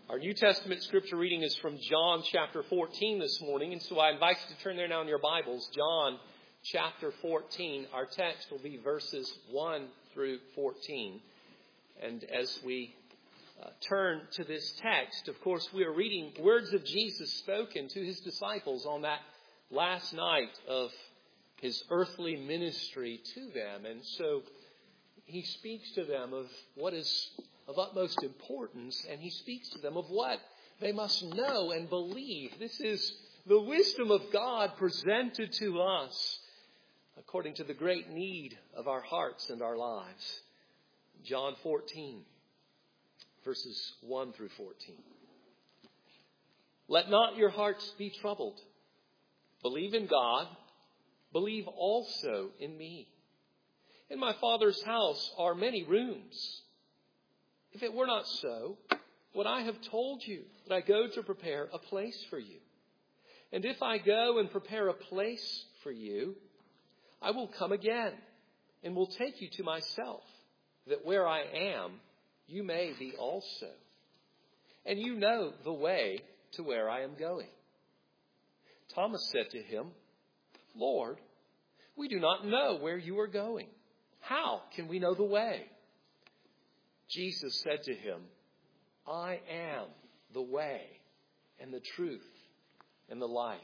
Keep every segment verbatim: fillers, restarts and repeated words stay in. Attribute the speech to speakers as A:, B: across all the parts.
A: Our New Testament scripture reading is from John chapter fourteen this morning, and so I invite you to turn there now in your Bibles. John chapter fourteen. Our text will be verses one through fourteen. And as we uh, turn to this text, of course, we are reading words of Jesus spoken to his disciples on that last night of his earthly ministry to them. And so he speaks to them of what is of utmost importance, and he speaks to them of what they must know and believe. This is the wisdom of God presented to us according to the great need of our hearts and our lives. John fourteen, verses one through fourteen. Let not your hearts be troubled. Believe in God. Believe also in me. In my Father's house are many rooms. If it were not so, would I have told you that I go to prepare a place for you? And if I go and prepare a place for you, I will come again and will take you to myself, that where I am, you may be also. And you know the way to where I am going. Thomas said to him, Lord, we do not know where you are going. How can we know the way? Jesus said to him, I am the way and the truth and the life.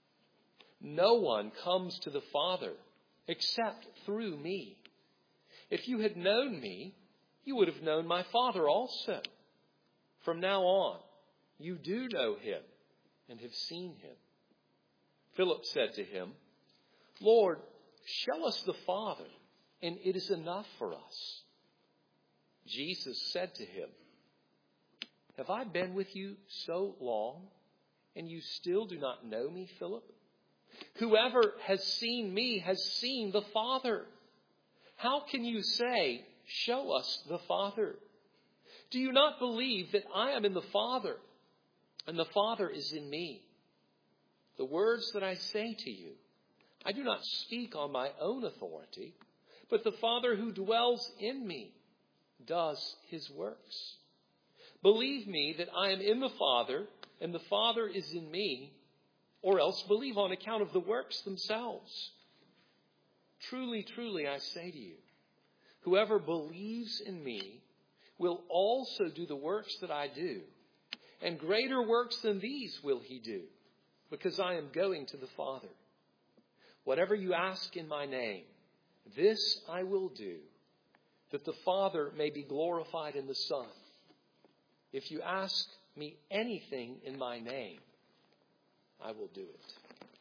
A: No one comes to the Father except through me. If you had known me, you would have known my Father also. From now on, you do know him and have seen him. Philip said to him, Lord, show us the Father, and it is enough for us. Jesus said to him, have I been with you so long, and you still do not know me, Philip? Whoever has seen me has seen the Father. How can you say, show us the Father? Do you not believe that I am in the Father, and the Father is in me? The words that I say to you, I do not speak on my own authority, but the Father who dwells in me does his works. Believe me that I am in the Father and the Father is in me, or else believe on account of the works themselves. Truly, truly, I say to you, whoever believes in me will also do the works that I do, and greater works than these will he do, because I am going to the Father. Whatever you ask in my name, this I will do, that the Father may be glorified in the Son. If you ask me anything in my name, I will do it.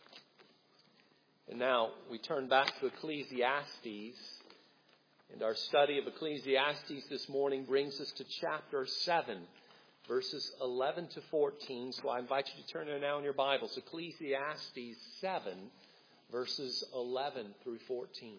A: And now we turn back to Ecclesiastes. And our study of Ecclesiastes this morning brings us to chapter seven, verses eleven to fourteen. So I invite you to turn there now in your Bibles. Ecclesiastes seven, verses eleven through fourteen.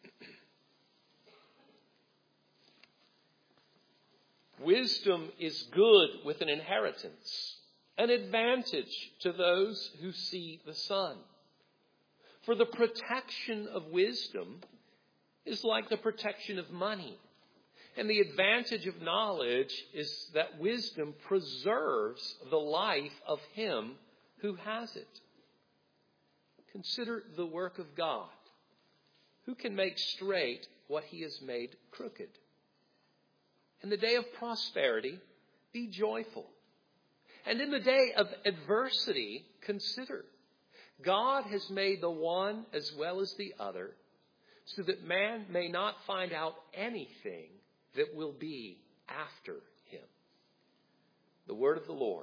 A: Wisdom is good with an inheritance, an advantage to those who see the sun. For the protection of wisdom is like the protection of money. And the advantage of knowledge is that wisdom preserves the life of him who has it. Consider the work of God. Who can make straight what he has made crooked? In the day of prosperity, be joyful. And in the day of adversity, consider. God has made the one as well as the other, so that man may not find out anything that will be after him. The word of the Lord.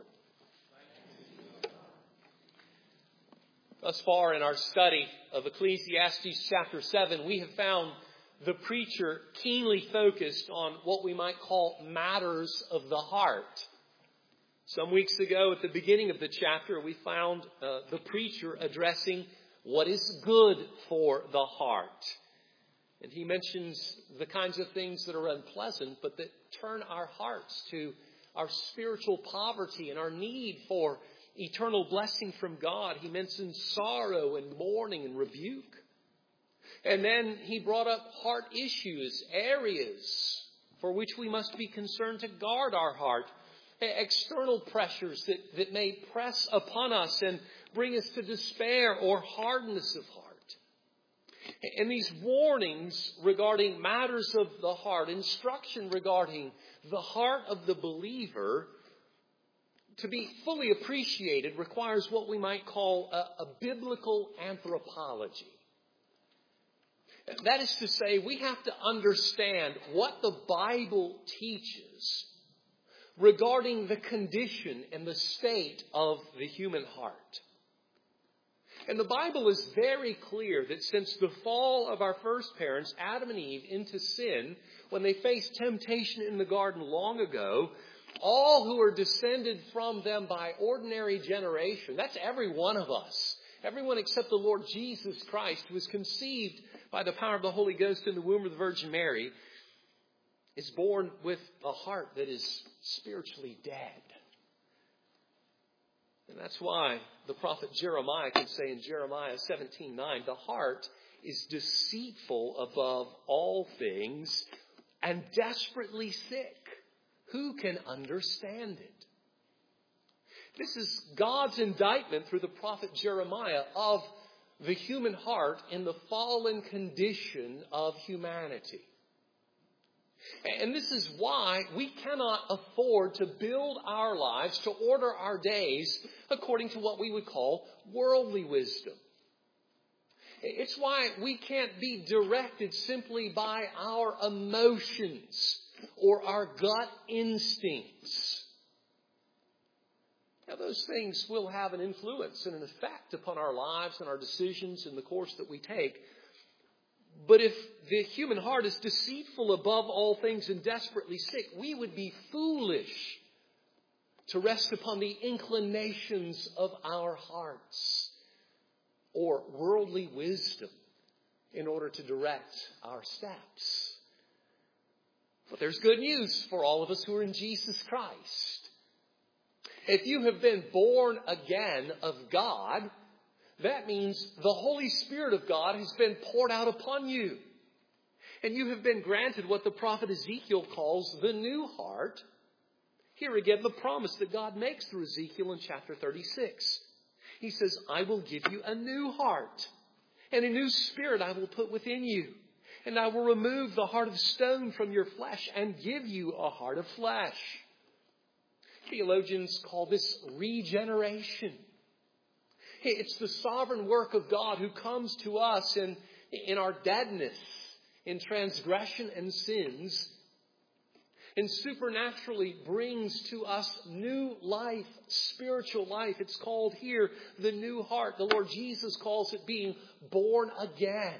A: Thus far in our study of Ecclesiastes chapter seven, we have found the preacher keenly focused on what we might call matters of the heart. Some weeks ago at the beginning of the chapter, we found uh, the preacher addressing what is good for the heart. And he mentions the kinds of things that are unpleasant, but that turn our hearts to our spiritual poverty and our need for eternal blessing from God. He mentions sorrow and mourning and rebuke. And then he brought up heart issues, areas for which we must be concerned to guard our heart external pressures that, that may press upon us and bring us to despair or hardness of heart. And these warnings regarding matters of the heart, instruction regarding the heart of the believer, to be fully appreciated requires what we might call a, a biblical anthropology. That is to say, we have to understand what the Bible teaches regarding the condition and the state of the human heart. And the Bible is very clear that since the fall of our first parents, Adam and Eve, into sin, when they faced temptation in the garden long ago, all who are descended from them by ordinary generation, that's every one of us, everyone except the Lord Jesus Christ, who was conceived by the power of the Holy Ghost in the womb of the Virgin Mary, is born with a heart that is spiritually dead. And that's why the prophet Jeremiah can say in Jeremiah seventeen nine, the heart is deceitful above all things and desperately sick. Who can understand it? This is God's indictment through the prophet Jeremiah of the human heart in the fallen condition of humanity. And this is why we cannot afford to build our lives, to order our days according to what we would call worldly wisdom. It's why we can't be directed simply by our emotions or our gut instincts. Now, those things will have an influence and an effect upon our lives and our decisions and the course that we take. But if the human heart is deceitful above all things and desperately sick, we would be foolish to rest upon the inclinations of our hearts or worldly wisdom in order to direct our steps. But there's good news for all of us who are in Jesus Christ. If you have been born again of God, that means the Holy Spirit of God has been poured out upon you. And you have been granted what the prophet Ezekiel calls the new heart. Here again, the promise that God makes through Ezekiel in chapter thirty-six. He says, I will give you a new heart, and a new spirit I will put within you. And I will remove the heart of stone from your flesh and give you a heart of flesh. Theologians call this regeneration. It's the sovereign work of God who comes to us in, in our deadness, in transgression and sins, and supernaturally brings to us new life, spiritual life. It's called here the new heart. The Lord Jesus calls it being born again.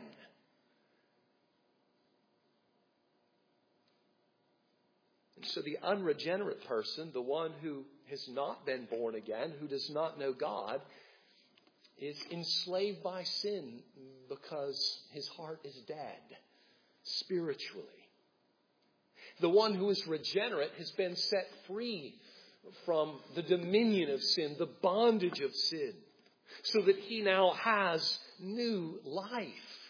A: And so the unregenerate person, the one who has not been born again, who does not know God, is enslaved by sin because his heart is dead spiritually. The one who is regenerate has been set free from the dominion of sin, the bondage of sin, so that he now has new life.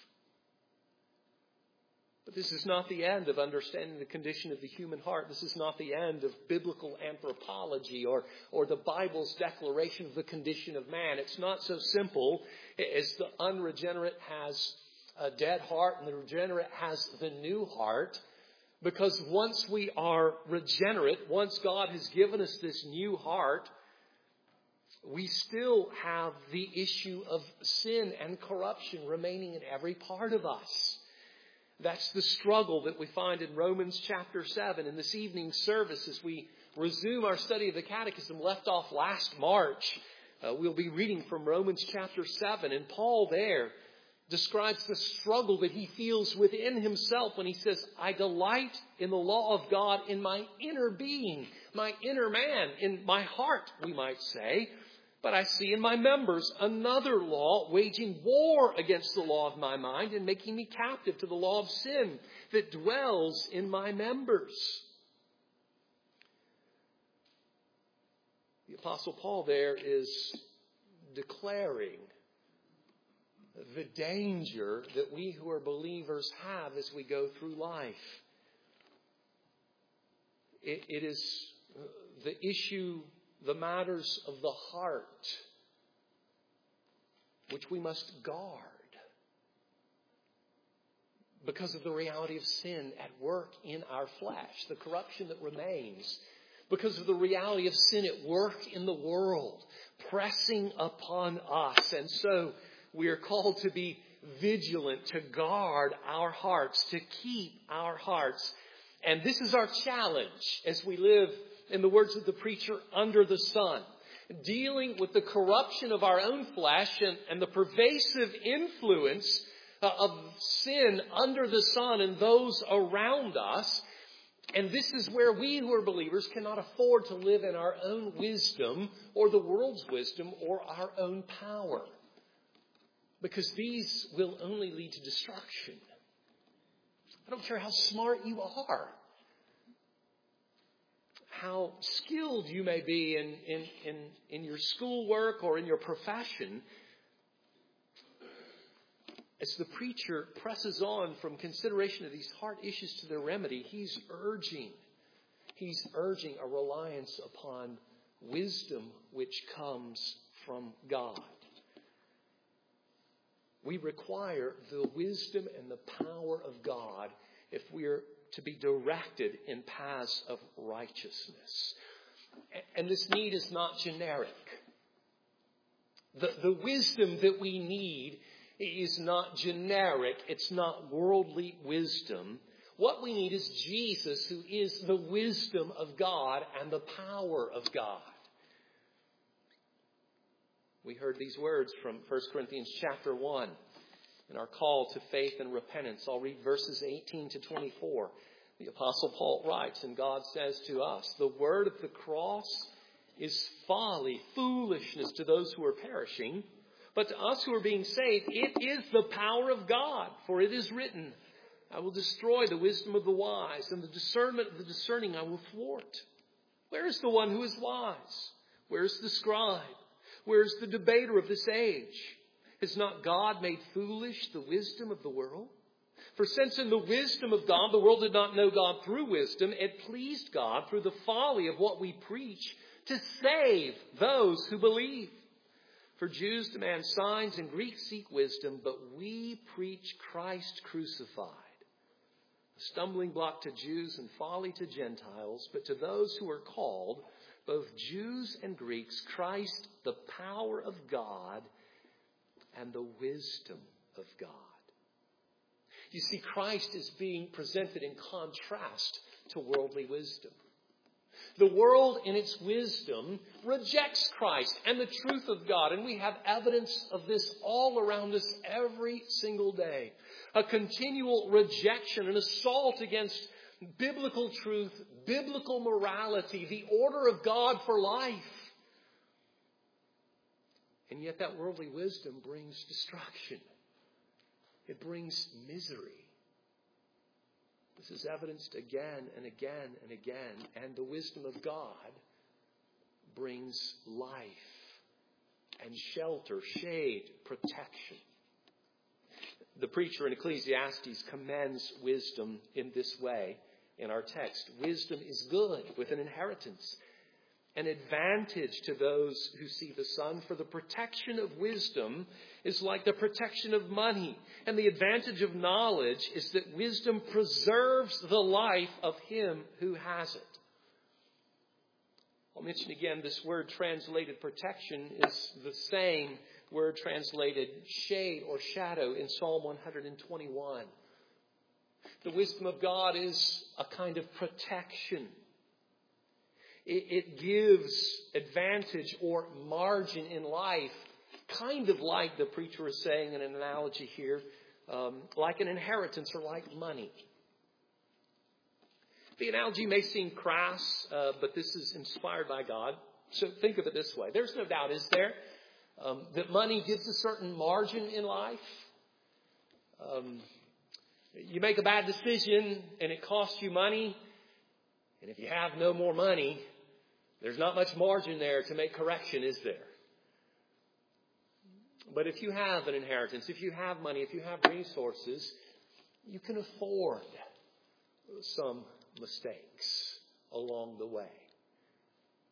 A: But this is not the end of understanding the condition of the human heart. This is not the end of biblical anthropology or, or the Bible's declaration of the condition of man. It's not so simple as the unregenerate has a dead heart and the regenerate has the new heart. Because once we are regenerate, once God has given us this new heart, we still have the issue of sin and corruption remaining in every part of us. That's the struggle that we find in Romans chapter seven. In this evening's service, as we resume our study of the Catechism left off last March, uh, we'll be reading from Romans chapter seven. And Paul there describes the struggle that he feels within himself when he says, I delight in the law of God in my inner being, my inner man, in my heart, we might say. But I see in my members another law waging war against the law of my mind and making me captive to the law of sin that dwells in my members. The Apostle Paul there is declaring the danger that we who are believers have as we go through life. It, it is the issue, the matters of the heart, which we must guard because of the reality of sin at work in our flesh, the corruption that remains, because of the reality of sin at work in the world, pressing upon us. And so we are called to be vigilant, to guard our hearts, to keep our hearts. And this is our challenge as we live, in the words of the preacher, under the sun, dealing with the corruption of our own flesh and, and the pervasive influence uh, of sin under the sun and those around us. And this is where we who are believers cannot afford to live in our own wisdom or the world's wisdom or our own power, because these will only lead to destruction. I don't care how smart you are, how skilled you may be in, in, in, in your schoolwork or in your profession. As the preacher presses on from consideration of these heart issues to their remedy, he's urging, he's urging a reliance upon wisdom which comes from God. We require the wisdom and the power of God if we are to be directed in paths of righteousness. And this need is not generic. The, the wisdom that we need is not generic. It's not worldly wisdom. What we need is Jesus, who is the wisdom of God and the power of God. We heard these words from First Corinthians chapter one in our call to faith and repentance. I'll read verses eighteen to twenty-four. The Apostle Paul writes, and God says to us, the word of the cross is folly, foolishness to those who are perishing. But to us who are being saved, it is the power of God. For it is written, I will destroy the wisdom of the wise, and the discernment of the discerning I will thwart. Where is the one who is wise? Where is the scribe? Where is the debater of this age? Has not God made foolish the wisdom of the world? For since in the wisdom of God, the world did not know God through wisdom, it pleased God through the folly of what we preach to save those who believe. For Jews demand signs and Greeks seek wisdom, but we preach Christ crucified, a stumbling block to Jews and folly to Gentiles, but to those who are called, both Jews and Greeks, Christ, the power of God and the wisdom of God. You see, Christ is being presented in contrast to worldly wisdom. The world in its wisdom rejects Christ and the truth of God. And we have evidence of this all around us every single day. A continual rejection, an assault against biblical truth, biblical morality, the order of God for life. And yet that worldly wisdom brings destruction. It brings misery. This is evidenced again and again and again. And the wisdom of God brings life and shelter, shade, protection. The preacher in Ecclesiastes commends wisdom in this way in our text. Wisdom is good with an inheritance, an advantage to those who see the sun. For the protection of wisdom is like the protection of money. And the advantage of knowledge is that wisdom preserves the life of him who has it. I'll mention again, this word translated protection is the same word translated shade or shadow in Psalm one twenty-one. The wisdom of God is a kind of protection. It gives advantage or margin in life, kind of like the preacher is saying in an analogy here, um, like an inheritance or like money. The analogy may seem crass, uh, but this is inspired by God. So think of it this way. There's no doubt, is there, um, that money gives a certain margin in life. Um, you make a bad decision and it costs you money. And if you have no more money, there's not much margin there to make correction, is there? But if you have an inheritance, if you have money, if you have resources, you can afford some mistakes along the way.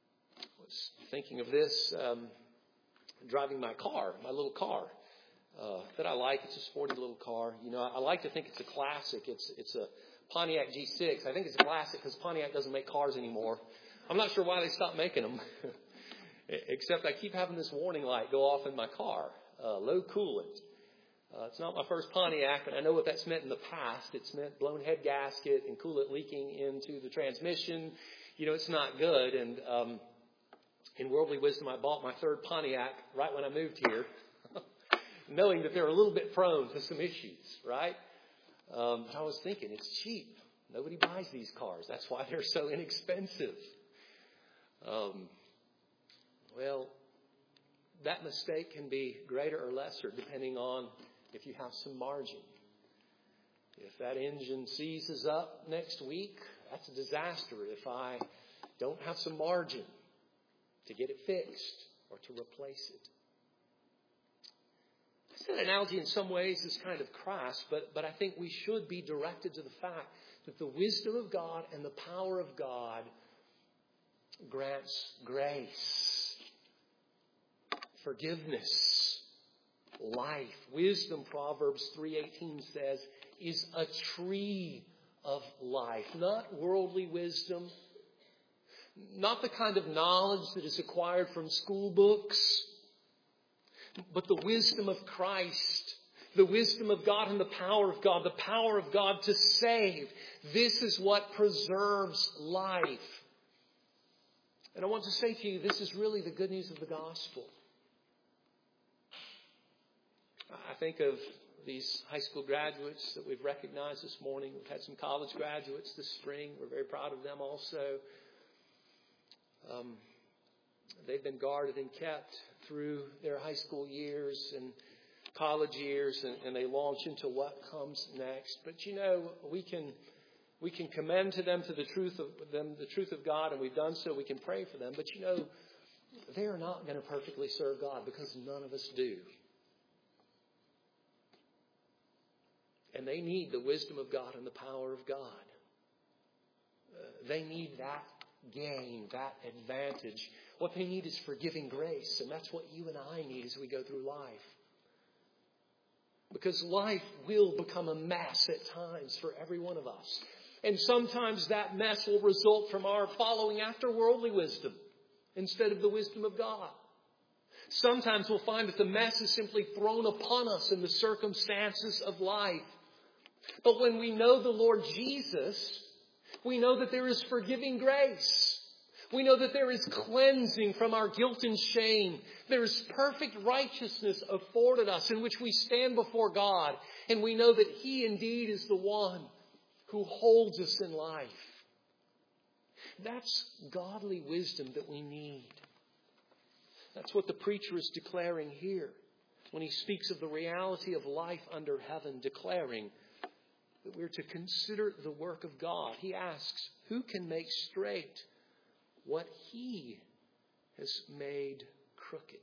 A: was thinking of this, um, driving my car, my little car uh, that I like. It's a sporty little car. You know, I, I like to think it's a classic. It's it's a Pontiac G six. I think it's a classic because Pontiac doesn't make cars anymore. I'm not sure why they stopped making them. Except I keep having this warning light go off in my car. Uh, low coolant. Uh, it's not my first Pontiac, and I know what that's meant in the past. It's meant blown head gasket and coolant leaking into the transmission. You know, it's not good. And um, in worldly wisdom, I bought my third Pontiac right when I moved here, knowing that they're a little bit prone to some issues, right? Um, but I was thinking, it's cheap. Nobody buys these cars. That's why they're so inexpensive. Um, well, that mistake can be greater or lesser depending on if you have some margin. If that engine seizes up next week, that's a disaster if I don't have some margin to get it fixed or to replace it. That analogy in some ways is kind of crass, but, but I think we should be directed to the fact that the wisdom of God and the power of God grants grace, forgiveness, life. Wisdom, Proverbs three eighteen says, is a tree of life. Not worldly wisdom, not the kind of knowledge that is acquired from school books, but the wisdom of Christ, the wisdom of God and the power of God, the power of God to save. This is what preserves life. And I want to say to you, this is really the good news of the gospel. I think of these high school graduates that we've recognized this morning. We've had some college graduates this spring. We're very proud of them also. Um, they've been guarded and kept through their high school years and college years, and, and they launch into what comes next. But you know, we can we can commend to them to the truth of them the truth of God, and we've done so. We can pray for them, but you know, they are not going to perfectly serve God because none of us do. And they need the wisdom of God and the power of God. Uh, they need that gain, that advantage. What they need is forgiving grace. And that's what you and I need as we go through life. Because life will become a mess at times for every one of us. And sometimes that mess will result from our following after worldly wisdom instead of the wisdom of God. Sometimes we'll find that the mess is simply thrown upon us in the circumstances of life. But when we know the Lord Jesus, we know that there is forgiving grace. We know that there is cleansing from our guilt and shame. There is perfect righteousness afforded us in which we stand before God. And we know that He indeed is the one who holds us in life. That's godly wisdom that we need. That's what the preacher is declaring here when he speaks of the reality of life under heaven, declaring that we're to consider the work of God. He asks, who can make straight what He has made crooked?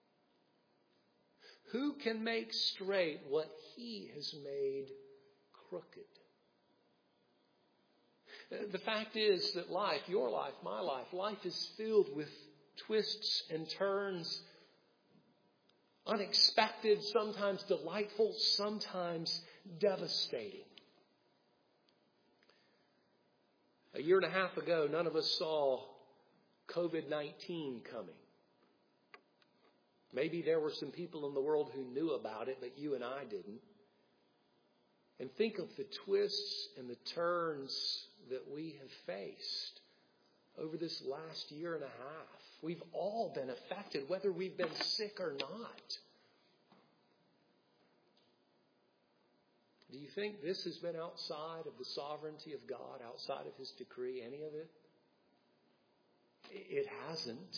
A: Who can make straight what He has made crooked? The fact is that life, your life, my life, life is filled with twists and turns, unexpected, sometimes delightful, sometimes devastating. A year and a half ago, none of us saw covid nineteen coming. Maybe there were some people in the world who knew about it, but you and I didn't. And think of the twists and the turns that we have faced over this last year and a half. We've all been affected, whether we've been sick or not. Do you think this has been outside of the sovereignty of God, outside of His decree, any of it? It hasn't.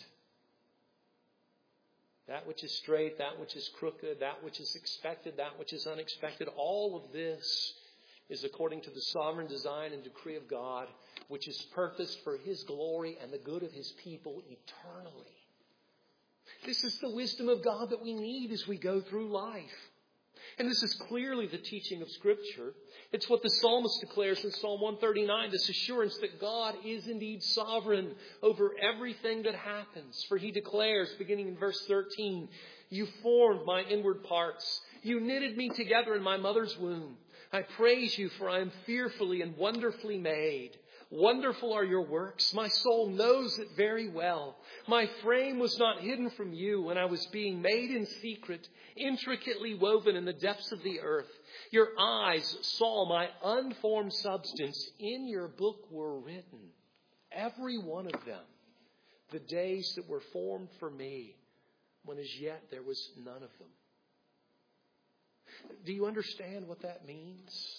A: That which is straight, that which is crooked, that which is expected, that which is unexpected, all of this is according to the sovereign design and decree of God, which is purposed for His glory and the good of His people eternally. This is the wisdom of God that we need as we go through life. And this is clearly the teaching of Scripture. It's what the psalmist declares in Psalm one thirty-nine, this assurance that God is indeed sovereign over everything that happens. For he declares, beginning in verse thirteen, you formed my inward parts. You knitted me together in my mother's womb. I praise you, for I am fearfully and wonderfully made. Wonderful are your works. My soul knows it very well. My frame was not hidden from you when I was being made in secret, intricately woven in the depths of the earth. Your eyes saw my unformed substance. In your book were written, every one of them, the days that were formed for me, when as yet there was none of them. Do you understand what that means?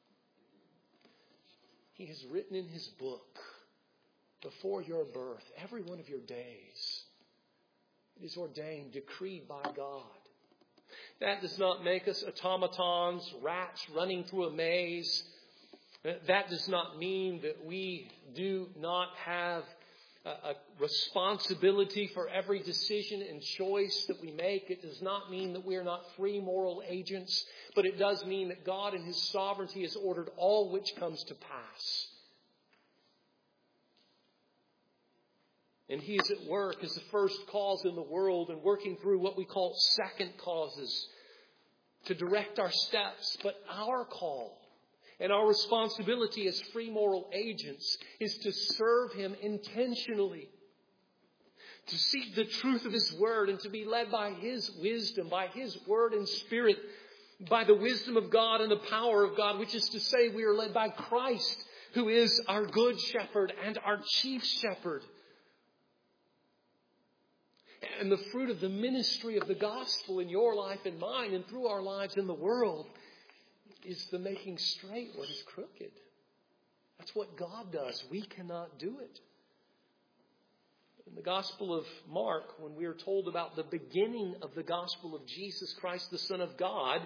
A: He has written in his book, before your birth, every one of your days. It is ordained, decreed by God. That does not make us automatons, rats running through a maze. That does not mean that we do not have a responsibility for every decision and choice that we make. It does not mean that we are not free moral agents, but it does mean that God in his sovereignty has ordered all which comes to pass. And he is at work as the first cause in the world and working through what we call second causes to direct our steps. But our call and our responsibility as free moral agents is to serve him intentionally, to seek the truth of his word and to be led by his wisdom, by his word and spirit, by the wisdom of God and the power of God, which is to say we are led by Christ, who is our good shepherd and our chief shepherd. And the fruit of the ministry of the gospel in your life and mine and through our lives in the world is the making straight what is crooked. That's what God does. We cannot do it. In the Gospel of Mark, when we are told about the beginning of the gospel of Jesus Christ, the Son of God,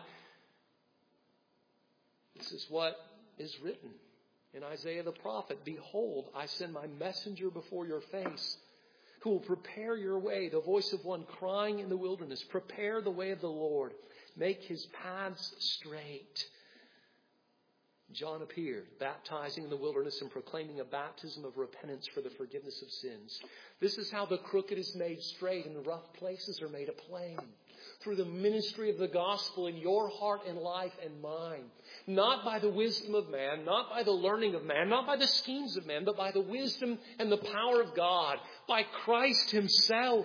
A: this is what is written in Isaiah the prophet. Behold, I send my messenger before your face, who will prepare your way, the voice of one crying in the wilderness. Prepare the way of the Lord. Make his paths straight. John appeared, baptizing in the wilderness and proclaiming a baptism of repentance for the forgiveness of sins. This is how the crooked is made straight and the rough places are made a plain. Through the ministry of the gospel in your heart and life and mine. Not by the wisdom of man, not by the learning of man, not by the schemes of man, but by the wisdom and the power of God. By Christ himself.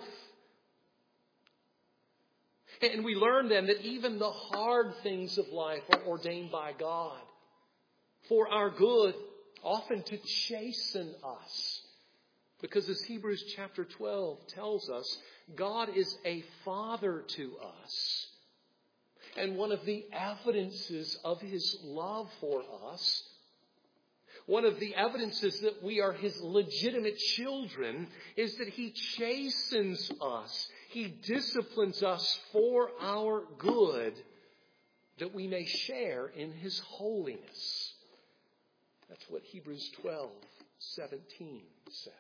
A: And we learn then that even the hard things of life are ordained by God for our good, often to chasten us. Because as Hebrews chapter twelve tells us, God is a father to us. And one of the evidences of his love for us, one of the evidences that we are his legitimate children, is that he chastens us. He disciplines us for our good, that we may share in his holiness. That's what Hebrews twelve seventeen says.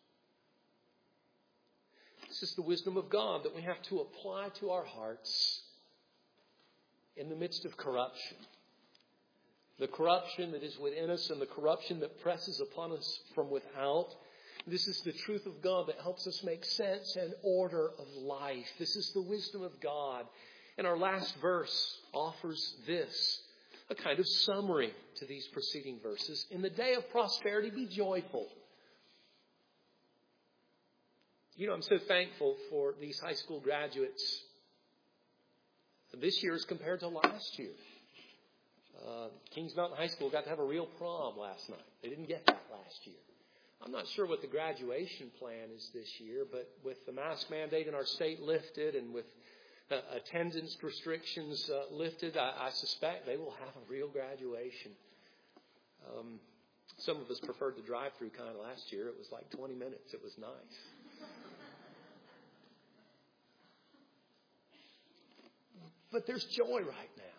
A: This is the wisdom of God that we have to apply to our hearts in the midst of corruption. The corruption that is within us and the corruption that presses upon us from without. This is the truth of God that helps us make sense and order of life. This is the wisdom of God. And our last verse offers this, a kind of summary to these preceding verses. In the day of prosperity, be joyful. You know, I'm so thankful for these high school graduates this year as compared to last year. Uh, Kings Mountain High School got to have a real prom last night. They didn't get that last year. I'm not sure what the graduation plan is this year, but with the mask mandate in our state lifted and with uh, attendance restrictions uh, lifted, I, I suspect they will have a real graduation. Um, some of us preferred the drive-through kind of last year. It was like twenty minutes. It was nice. But there's joy right now.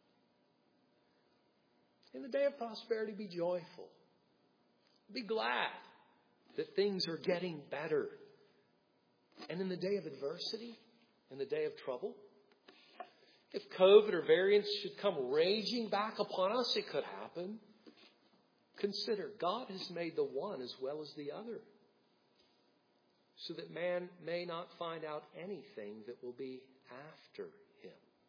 A: In the day of prosperity, be joyful. Be glad that things are getting better. And in the day of adversity, in the day of trouble, If COVID or variants should come raging back upon us, it could happen. Consider, God has made the one as well as the other, so that man may not find out anything that will be after him.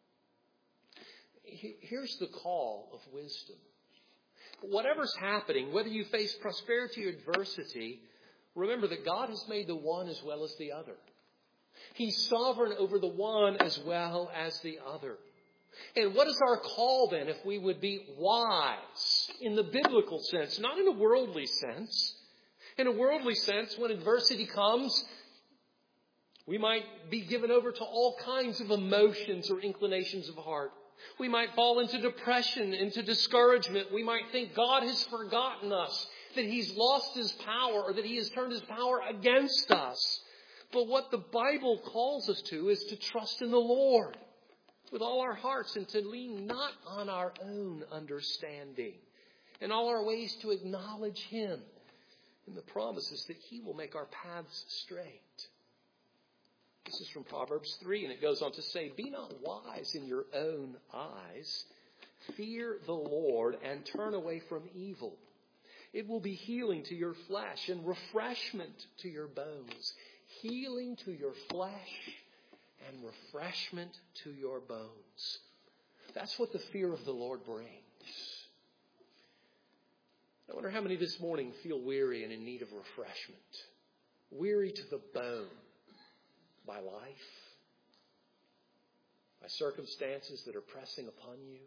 A: Here's the call of wisdom. Whatever's happening, whether you face prosperity or adversity, remember that God has made the one as well as the other. He's sovereign over the one as well as the other. And what is our call then if we would be wise in the biblical sense, not in a worldly sense? In a worldly sense, when adversity comes, we might be given over to all kinds of emotions or inclinations of heart. We might fall into depression, into discouragement. We might think God has forgotten us, that He's lost His power, or that He has turned His power against us. But what the Bible calls us to is to trust in the Lord with all our hearts and to lean not on our own understanding. In all our ways to acknowledge Him and the promises that He will make our paths straight. This is from Proverbs three, and it goes on to say, "Be not wise in your own eyes. Fear the Lord and turn away from evil. It will be healing to your flesh and refreshment to your bones." Healing to your flesh and refreshment to your bones. That's what the fear of the Lord brings. I wonder how many this morning feel weary and in need of refreshment. Weary to the bone by life, by circumstances that are pressing upon you,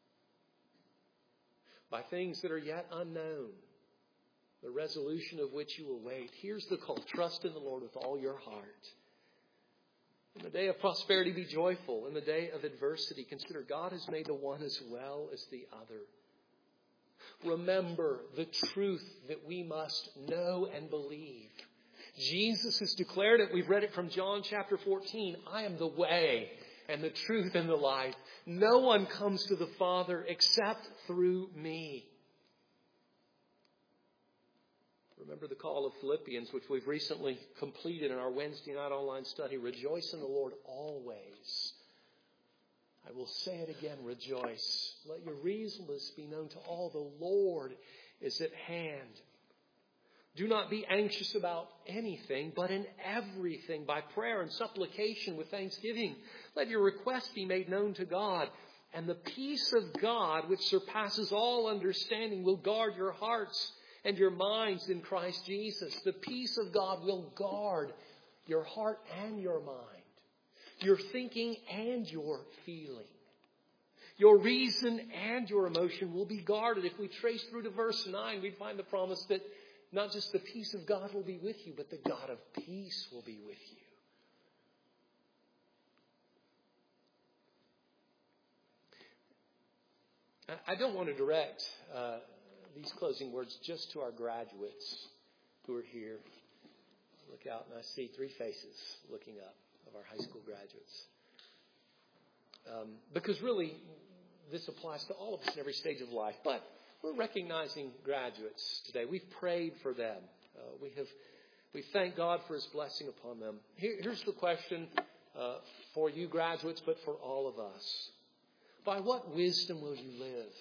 A: by things that are yet unknown, the resolution of which you will wait. Here's the call. Trust in the Lord with all your heart. In the day of prosperity, be joyful. In the day of adversity, consider God has made the one as well as the other. Remember the truth that we must know and believe. Jesus has declared it. We've read it from John chapter fourteen. I am the way and the truth and the life. No one comes to the Father except through me. Remember the call of Philippians, which we've recently completed in our Wednesday night online study. Rejoice in the Lord always. I will say it again, rejoice. Let your reasonableness be known to all. The Lord is at hand. Do not be anxious about anything, but in everything, by prayer and supplication with thanksgiving, let your requests be made known to God. And the peace of God, which surpasses all understanding, will guard your hearts and your minds in Christ Jesus. The peace of God will guard your heart and your mind, your thinking and your feeling. Your reason and your emotion will be guarded. If we trace through to verse nine, we find the promise that not just the peace of God will be with you, but the God of peace will be with you. I don't want to direct uh, these closing words just to our graduates who are here. I look out and I see three faces looking up of our high school graduates. Um, because really, this applies to all of us in every stage of life. But we're recognizing graduates today. We've prayed for them. Uh, we have, we thank God for His blessing upon them. Here, here's the question uh, for you graduates, but for all of us. By what wisdom will you live?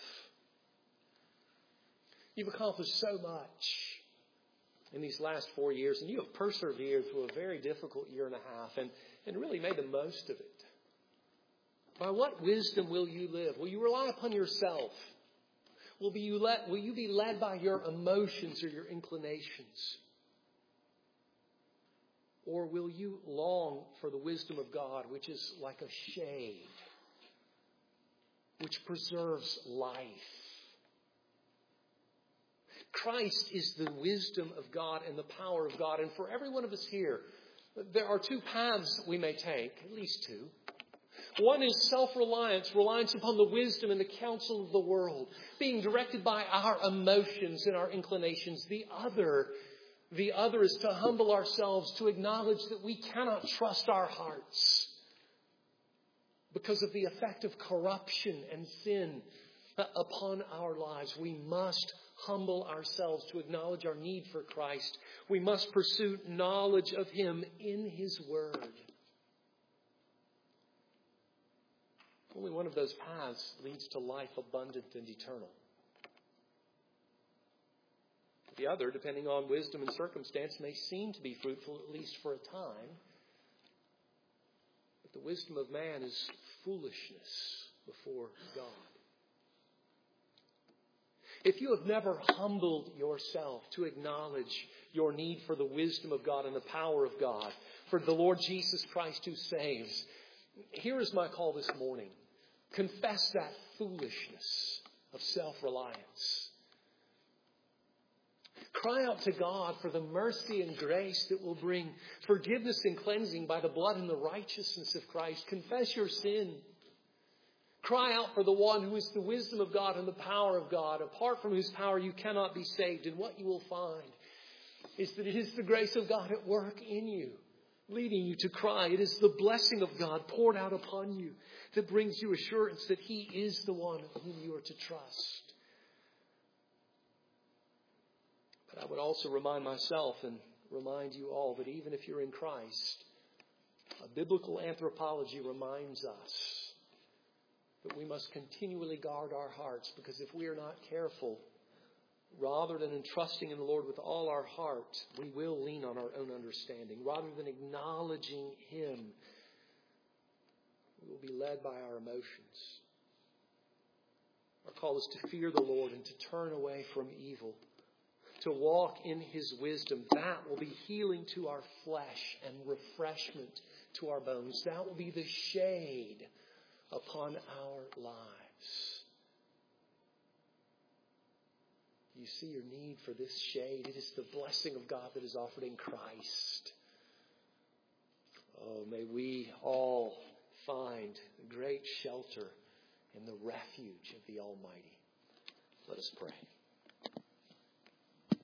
A: You've accomplished so much in these last four years, and you have persevered through a very difficult year and a half and, and really made the most of it. By what wisdom will you live? Will you rely upon yourself? Will, be you let, will you be led by your emotions or your inclinations? Or will you long for the wisdom of God, which is like a shade, which preserves life? Christ is the wisdom of God and the power of God. And for every one of us here, there are two paths that we may take, at least two. One is self-reliance, reliance upon the wisdom and the counsel of the world, being directed by our emotions and our inclinations. The other, the other is to humble ourselves, to acknowledge that we cannot trust our hearts because of the effect of corruption and sin upon our lives. We must humble ourselves to acknowledge our need for Christ. We must pursue knowledge of Him in His Word. Only one of those paths leads to life abundant and eternal. The other, depending on wisdom and circumstance, may seem to be fruitful, at least for a time. But the wisdom of man is foolishness before God. If you have never humbled yourself to acknowledge your need for the wisdom of God and the power of God, for the Lord Jesus Christ who saves, here is my call this morning. Confess that foolishness of self-reliance. Cry out to God for the mercy and grace that will bring forgiveness and cleansing by the blood and the righteousness of Christ. Confess your sin. Cry out for the one who is the wisdom of God and the power of God, apart from whose power you cannot be saved. And what you will find is that it is the grace of God at work in you, leading you to cry. It is the blessing of God poured out upon you that brings you assurance that He is the one whom you are to trust. But I would also remind myself and remind you all that even if you're in Christ, a biblical anthropology reminds us that we must continually guard our hearts, because if we are not careful, rather than entrusting in the Lord with all our heart, we will lean on our own understanding. Rather than acknowledging Him, we will be led by our emotions. Our call is to fear the Lord and to turn away from evil, to walk in His wisdom. That will be healing to our flesh and refreshment to our bones. That will be the shade upon our lives. You see your need for this shade. It is the blessing of God that is offered in Christ. Oh, may we all find great shelter in the refuge of the Almighty. Let us pray.